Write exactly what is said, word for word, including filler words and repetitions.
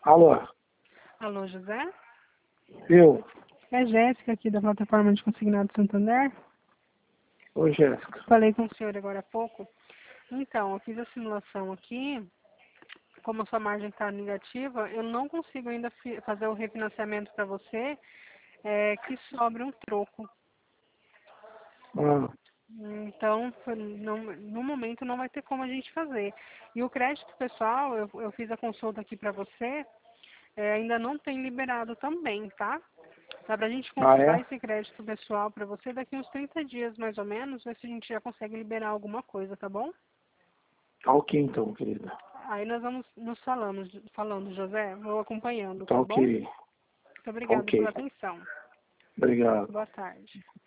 Alô? Alô, José? Eu? É Jéssica aqui da plataforma de consignado Santander. Oi, Jéssica. Falei com o senhor agora há pouco. Então, eu fiz a simulação aqui. Como a sua margem está negativa, eu não consigo ainda fazer o refinanciamento para você, é, que sobra um troco. Ah, Então, foi- não, no momento não vai ter como a gente fazer. E o crédito pessoal, eu, eu fiz a consulta aqui para você, é, ainda não tem liberado também, tá? Dá pra gente ah confirmar é? esse crédito pessoal para você daqui uns trinta dias, mais ou menos, ver se a gente já consegue liberar alguma coisa, tá bom? Tá ok então, querida. Aí nós vamos nos falando, falando, José, vou acompanhando, Tá tá bom? ok. Muito Tá obrigada pela ok. atenção. Obrigado. Boa tarde.